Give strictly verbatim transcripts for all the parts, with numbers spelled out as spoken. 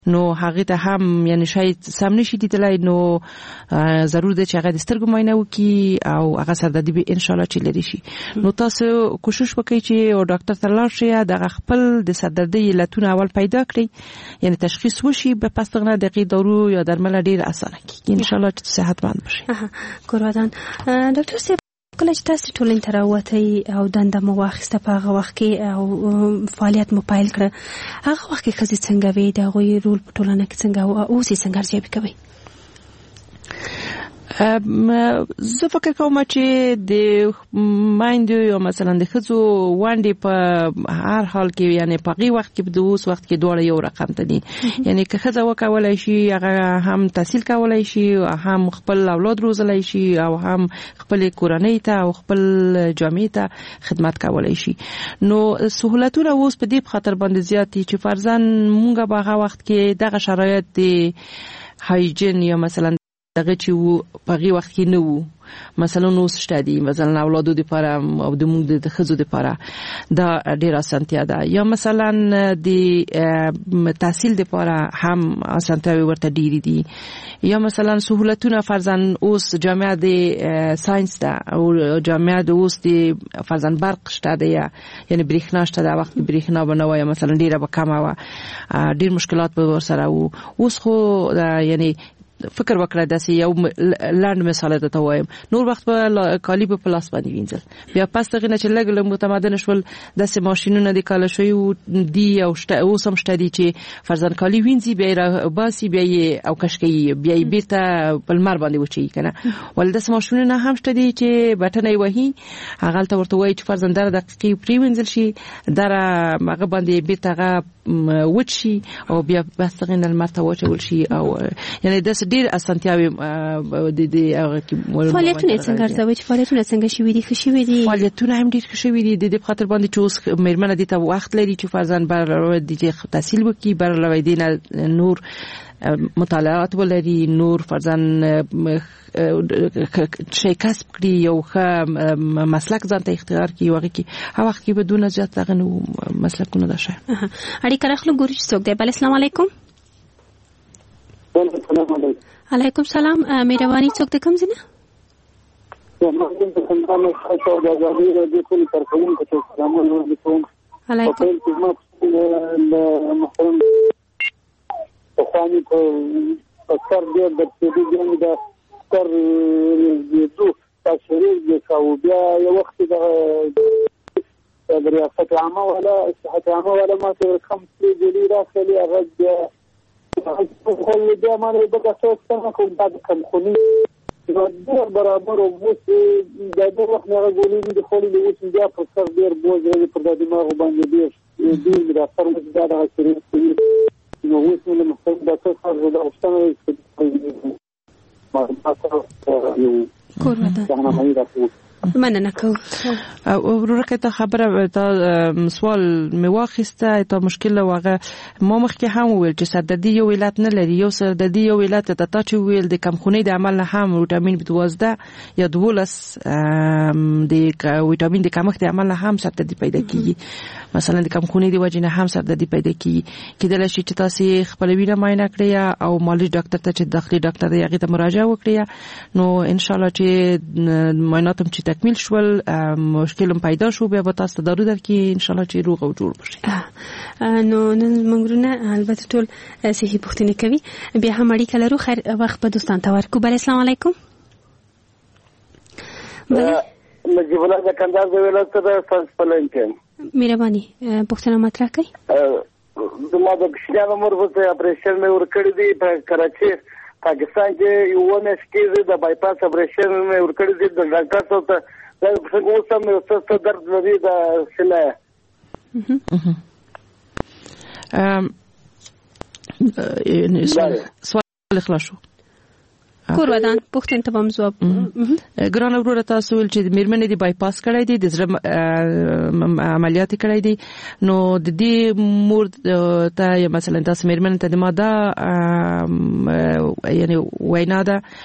نو هغه ته هم یعنی شاید سم نشي دیدلای نو ضرور دی چې هغه د سترګو معاینه وکړي او هغه سردردي به ان شاء الله چې لري شي. نو تاسو کوشش وکړئ چې او ډاکټر ته لاړ شئ د خپل د سردردي علتونه اول پیدا کړئ یعنی تشخیص وشي به پس دغه دقیق دارو یا درمل ډیر اسانه کیږي ان شاء الله چې صحتمند بشي. ګورودان ډاکټر صاحب کله چې تاسو ټولنې ته راووتئ او دنده مو واخیسته په هغه وخت کې او فعالیت مو پیل کړه هغه وخت کې ښځې څنګه وې د هغوی رول په ټولنه کې څنګه او اوس یې څنګه ارزیابي کوئ؟ زه فکر کوم چې د مایندو یا مثلا د ښځو ونډې په هر حال کې یعنی په هغې وخت کې د اوس وخت کې دواړه یو رقم ته دي. یعنی که ښځه وکولی شي هغه هم تحصیل کولی شي هم خپل اولاد روزلی شي او هم خپل کورنۍ ته او خپل جامعې ته خدمت کولی شي. نو سهولتونه اوس په دې خاطر باندې زیات دي چې فرضاً مونږ به هغه وخت کې دغه شرایط د هایجین یا مثلا دغه چې وو په هغې وخت کې نه وو مثلا اوس شته دي مثلا اولادو دپاره او د موږ د ښځو دپاره دا ډېره اسانتیا ده یا مثلا د تحصیل دپاره هم اسانتیاوې ورته ډېرې دي یا مثلا سهولتونه فرضاً اوس جامعه د ساینس ده او جامعه د اوس د فرضاً برق شته ده یعنی برېښنا شته ده وخت برېښنا به نه وه یا مثلا ډېره به کمه وه ډېر مشکلات به ورسره وو. اوس خو یعنی فکر وکړه داسې یو لاند مثال ته وایم نور وخت په کالی په پلاس باندې وینځل بیا پس دغه نه چې لګ لګ متمدن شول داسې ماشینونه د کاله شوی دی او اوس هم شته دي چې فرضاً کالی وینځي بیا باسي بیا او کشکي بیا بیرته په لمر باندې وچی کنه ول داسې ماشینونه هم شته دي چې بټنې وهي هغه ته ورته وایي چې فرضاً در دقیقې پری وینځل شي در هغه باندې بیرته هغه وچی او بیا بس دغه نه لمر ته واچول شي او یعنی داسې ډیر اسانتیاوي د دې هغه کې فعالیتونه څنګه ارزوي چې فعالیتونه څنګه شوي دي ښه شوي دي فعالیتونه هم ډیر ښه شوي دي د دې خاطر باندې چې اوس مېرمنه دې ته وخت لري چې فرضاً بر د تحصیل وکړي بر لویدینه نور مطالعات ولري نور فرضاً شي کسب کړي یو ښه مسلک ځان ته اختیار کړي هغه کې هغه وخت کې بدون زیات دغه نو مسلکونه ده شه اړیکه راخلو ګوري چې څوک دی بل السلام علیکم علیکم سلام مهرباني څوک د کوم ځای نه علیکم خواني په اکثر ډېر د دې ګڼې د تر یو تشریح د سعودیا یو وخت د ریاست عامه ولا صحت عامه ولا ما څه کم څه دی راځي هغه د خپل د مانه د تاسو څنګه کوم د کم خونی د برابر او مس د دې وخت نه غوړي د خولي د اوس بیا په سر ډېر بوج لري په د دماغ باندې ډېر ډېر د اثر مې دا د شریف نو اوس نو مخکې د تاسو د اوسنۍ ما تاسو یو کورته مننه کوم او ورکه ته خبره تا سوال میواخسته تا مشکل واغه ما مخکې هم ویل چې سردردي یو علت نه لري یو سردردي یو علت ته تا چې ویل د کمخونی د عمل نه هم ویټامین بي دوازده یا دولس د ویټامین د کمښت د عمل نه هم سردردي پیدا کیږي مثلا د کمخونی د وجې نه هم سردردي پیدا کیږي کېدای شي چې تاسو خپل وینه معاینه کړئ او مالي ډاکټر ته چې داخلي ډاکټر دی هغه ته مراجعه وکړئ نو ان شاء الله چې معاینات هم چې تکمیل شول مشکل پیدا شو بیا به تاسو دارو درکې ان شاء الله چې روغ او جوړ بشي نو نن منګرونه البته ټول صحیح پوښتنه کوي بیا هم اړیکه لرو خیر وخت به دوستان ته ورکو بل السلام علیکم بله نجیب الله د کندهار د ولایت د فلسفلن کې مهرباني پوښتنه مطرح کړئ زما د کشمیار مربوطه اپریشن مې ورکړی دی په کراچي پاکستان کې یو ونس کې د بایپاس اپریشن مې ورکړی دی د ډاکټر څخه دا څنګه اوسم نو څه درد لري دا سینه ام سوال خلاص شو کور ودان پوښتنه ته هم ځواب ګران وروره تاسو ول چې میرمنې دی بایپاس کړی دی د زړه عملیات کړی دی نو د دې مور ته مثلا تاسو میرمنې ته د ماده یعنی وینا ده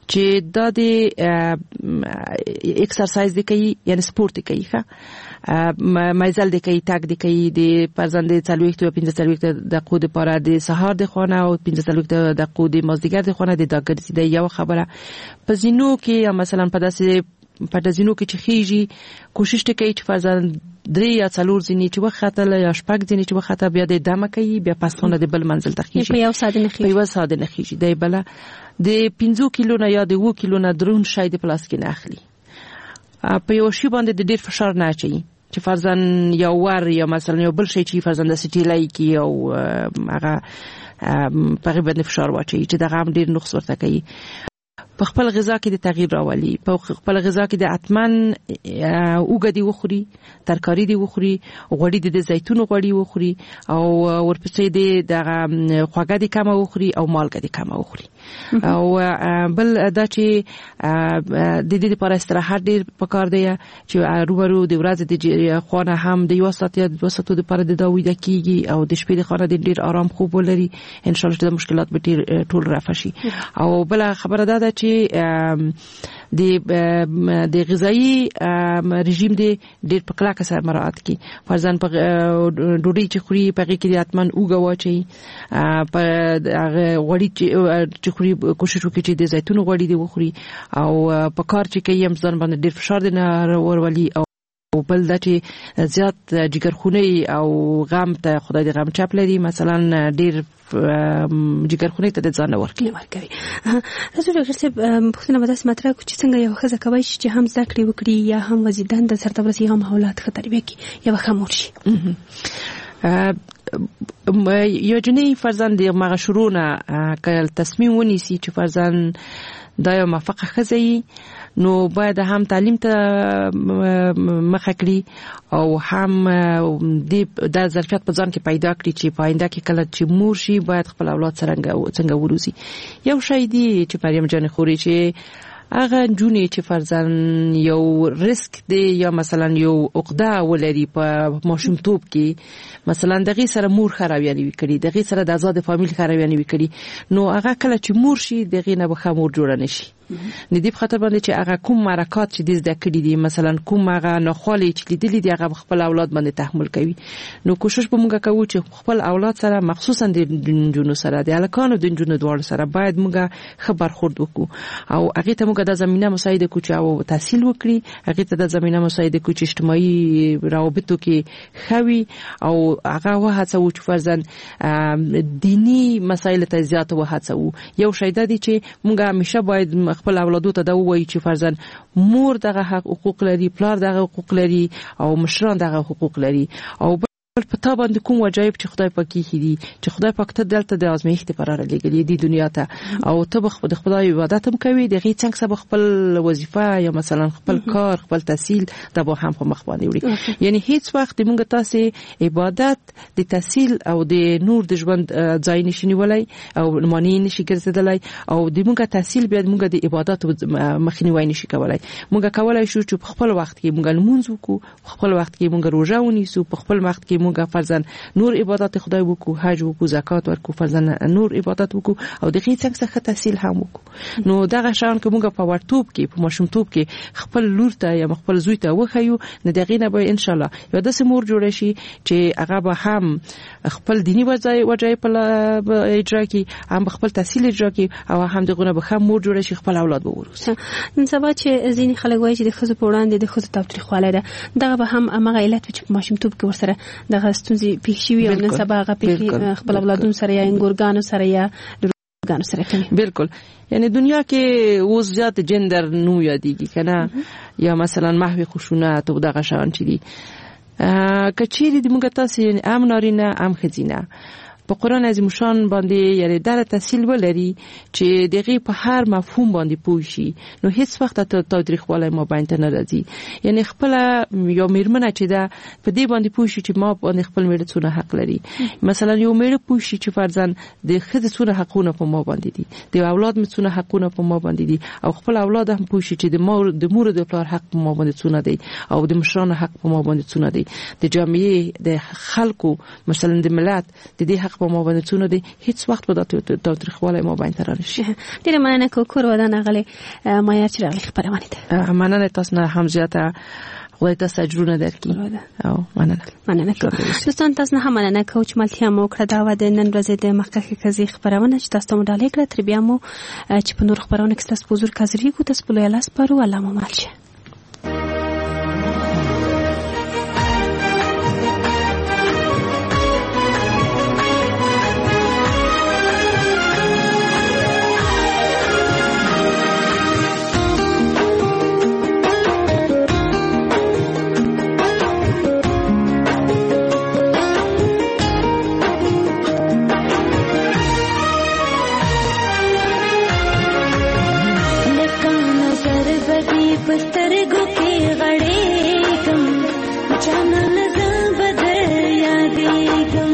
چې دا د ایکسرسایز دی کوي یعنی سپورت دی کوي ښه مایزل دی کوي تاګ دی کوي د پرځند څلوېښت او پنځه څلوېښت دقیقو لپاره د سهار د خونه او پنځه څلوېښت دقیقو د مازدیګر د خونه د داګرځي د یو خبره په زینو کې یا مثلا په داسې په دزینو کې چې خيږي کوشش وکړي چې پرځند درې یا څلور ځینې چې وخته یا شپږ ځینې چې وخته بیا د دمه کوي بیا پاسونه د بل منزل ته خيږي په یو ساده نه خيږي په یو ساده نه خيږي دی بل د پنځه کیلو نه یا د و کیلو نه درون شای د پلاس کې نه اخلي په یو شی باندې د ډیر فشار نه اچي چې فرضاً یو ور یا مثلا یو بل شی چې فرضاً د سټیلای کې او هغه په غیبت فشار واچي چې دغه هم ډیر نقص ورته کوي په خپل غذا کې د تغییر راولي په خپل غذا کې د اتمن اوګدي وخوري ترکاری دی وخوري غوړي د زیتون غوړي وخوري او ورپسې د دغه خواږه دي کم وخوري او مالګه دي کم وخوري او بل دا چې د دې لپاره استراحت ډیر پکار دی چې روبرو د ورځې د خونه هم د یو ساعت یا دوه ساعتو لپاره د داوی د کیږي او د شپې د خونه د ډیر آرام خوب ولري ان شاء الله د مشکلات به ټول رافع شي او بل خبره ده چې د د غذایی رژیم دی ډیر په کلکه سره مراعات کی فرضاً په ډوډۍ چې خوري په کې د اتمن اوګه واچي په غوړي چې خوري کوشش وکړي چې د زیتون غوړي دی وخوري او په کار چې کوي هم ځان باندې ډیر فشار دی نه ورولي او بل دا چې زیات جګرخونی او غم ته خدای دې غم چاپ لري مثلا ډیر جګرخونی ته ځان ورکړي ورکوي تاسو ډاکټر صاحب پوښتنه به تاسو مطرح کوئ چې څنګه یو ښځه کوي چې هم زده کړې وکړي یا هم وزیدان د سرتبرسي هم اولاد ښه تربیه کړي یا خمور شي یو جنې فرزند د مغه شروع نه کله تصمیم ونیسي چې فرزند دا یو موافقه خزي نو باید هم تعلیم ته مخه کړي او هم د ظرفیت په ځان کې پیدا کړي چې پاینده کې کله چې مور شي باید خپل اولاد څنګه څنګه وروزي یو شی دی چې مریم جان خوري چې هغه جونې چې فرضاً یو ریسک دی یا مثلا یو عقده ولري په ماشومتوب کې مثلا دغه سره مور خرابیانه وکړي دغه سره د آزاد فامیل خرابیانه وکړي نو هغه کله چې مور شي دغه نه به خمور جوړ نه شي د دې په خاطر باندې چې هغه کوم مرکات چې د زده کړې دي مثلا کوم هغه ناخوالې چې لیدلې دي هغه خپل اولاد باندې تحمل کوي نو کوشش به موږ کوو چې خپل اولاد سره مخصوصا د جنونو سره د الکانو د جنونو دوړ سره باید موږ خبر خورد وکړو او هغه ته موږ د زمينه مساعده کوو چې او تحصیل وکړي هغه ته د زمينه مساعده کوو چې اجتماعي روابطو کې خوي او هغه وهڅو چې فرزن دینی مسایل ته زیات وهڅو یو شی د دې چې موږ همیشه باید خپل اولادو ته دا وایي چې فرزن مور دغه حقوق لري پلار دغه حقوق لري او مشران دغه حقوق لري او په تا باندې کوم وجایب چې خدای پاک یې دي چې خدای پاک ته دلته د ازمایښت لپاره لګلې دي دنیا ته او ته به خپل خدای عبادت هم کوي دغه څنګه سبب خپل وظیفه یا مثلا خپل کار خپل تحصیل د به هم په مخ باندې وړي یعنی هیڅ وخت موږ تاسو عبادت د تحصیل او د نور د ژوند ځای نشي ولای او معنی نشي ګرځیدلای او د موږ تحصیل بیا موږ د عبادت مخنیوي نشي کولای موږ کولای شو چې خپل وخت کې موږ لمونځ وکړو خپل وخت کې موږ روزه ونیسو په خپل وخت کې موږ فرضاً نور عبادت خدای وکړو حج وکړو زکات ورکړو فرضاً نور عبادت وکړو او د هیڅ څنګه تحصیل هم وکړو نو دغه شان که موږ په ورتوب کې په ماشومتوب کې خپل لور ته یا خپل زوی ته وخیو نه دغه نه به ان شاء الله یو د سمور جوړ شي چې هغه به هم خپل دینی وځي وځي په اجرا کې هم خپل تحصیل اجرا کې او هم دغه به هم مور جوړ شي خپل اولاد به وروسه نن سبا چې ځینې خلک وایي چې د خزو په وړاندې د خزو تاوتریخواله ده دغه به هم هغه علت چې په ماشومتوب کې ورسره دغه ستونزې پیښ شي او نن سبا هغه پیښ خپل اولادونو سره یا انګورګانو سره یا ګانو سره کوي بالکل یعنی دنیا کې اوس زیات جندر نو یادېږي کنه یا مثلا محوی خشونت او دغه شان چي دي کچېری د موږ تاسو ام نارینه ام خزینه په قران عظیم شان باندې یعنی در تحصیل ولري چې دغه په هر مفهوم باندې پوه شي نو هیڅ وخت ته تاریخواله ما باندې نه راځي یعنی خپل یو میرمنه چې دا په دې باندې پوه شي چې ما باندې خپل میرڅونه حق لري مثلا یو میر پوه شي چې فرزن د خځې څونه حقونه په ما باندې دي د اولاد مڅونه حقونه په ما باندې دي او خپل اولاد هم پوه شي چې د مور د مور د پلار حق په ما باندې څونه دي او د مشرانو حق په ما باندې څونه دي د جامعې د خلکو مثلا د ملت د دې حق وخت په ما باندې څونه دي هیڅ وخت به دا تاریخواله ما باندې تر نشي. ډیره مننه کوکور ودان غلي ما یا چې راغلي خبرونه ده. مننه تاسو نه هم زیاته خدای تاسو اجرونه درکړي او مننه مننه کوم دوستان تاسو نه هم مننه کوم چې ملتیا مو کړه دا و د نن ورځې د مخکې کزي خبرونه چې تاسو ته مډالې کړه تر بیا مو چې په نور خبرونه کې تاسو پوزور کازري کو تاسو په لاس پرو الله مو مالشه. पस्तरगो के गड़े गम जाना नजर बदल यादे गम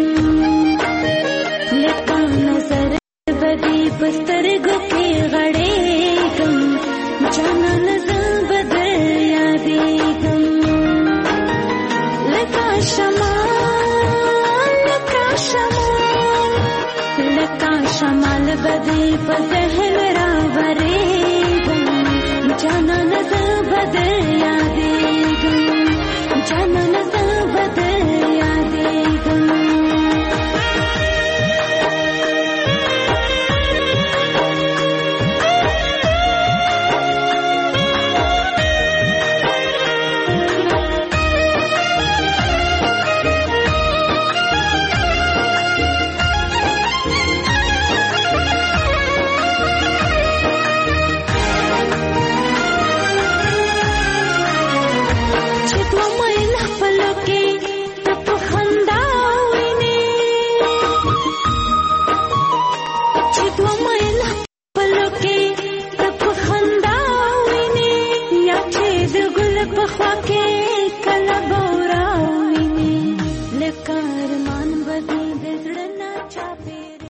लगा नजर बदी पस्तरगो के गड़े गम जाना नजर बदल यादे गम लगा शमाल लगा शमाल लगा शमाल बदी पजहल रावरे जाना नजर बदल यादें जाना नजर बदल